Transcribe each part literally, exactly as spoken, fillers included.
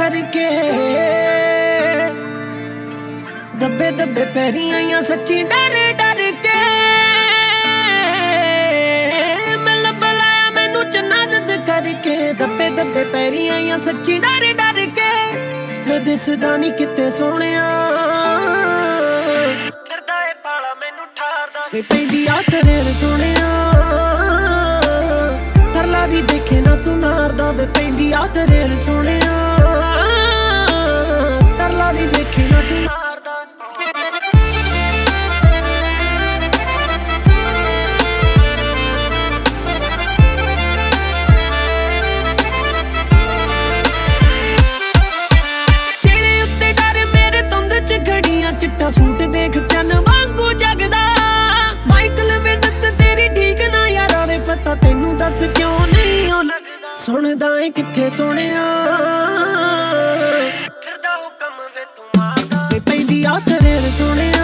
करके दबे दबे पैरी आईया सच्ची डर डर के मैं लब लाया मैनू चन्ना जिद करके दबे दबे पैरी आईया सच्ची डर डर के मैं दिसदा नहीं किते सोहणिया करदा ए पाला मैनू ठारदा वे पैंदी आ तेरे सोहणिया तरला भी देखे ना तू नारदा वे पैंदी आ तेरे सोहणिया तरला भी देखे ना तू नारदा चिट्टा सूट देख चन वांगू जगदा माइकल बेसत तेरी ठीक ना यारा वे पता तेनू दस क्यों नहीं ओ लगदा सुनदा है किथे सोहणिया फिरदा हुकम वे तू मारदा वे पैंदी आ तेरे सोहणिया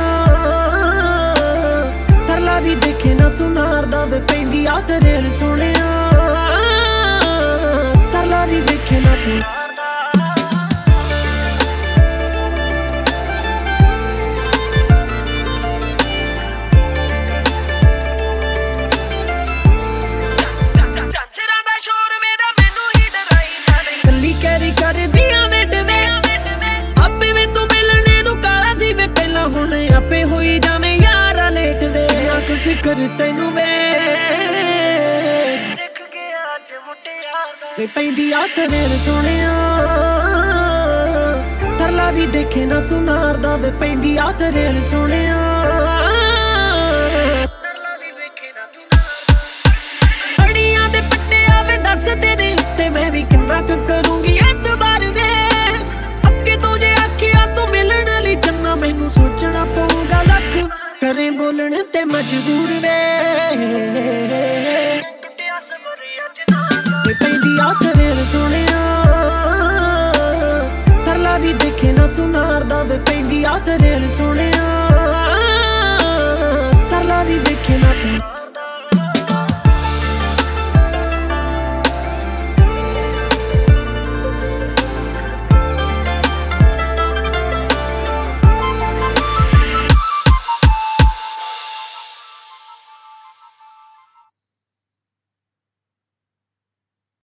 तरला भी देखे ना तू नारदा वे पैंदी आ तेरे सोहणिया तरला भी देखे ना तू कैरी कर दिया वेट वे आपे वे तू मिलने नू काला सी वे पहला हुण आपे होई जावे यारा लेट वे आख फिकर तैनू वे देख के अज मुटियार दा वे पैंदी आ तेरे सोहणिया तरला भी देखे ना तू नारदा वे पैंदी आ तेरे सोहणिया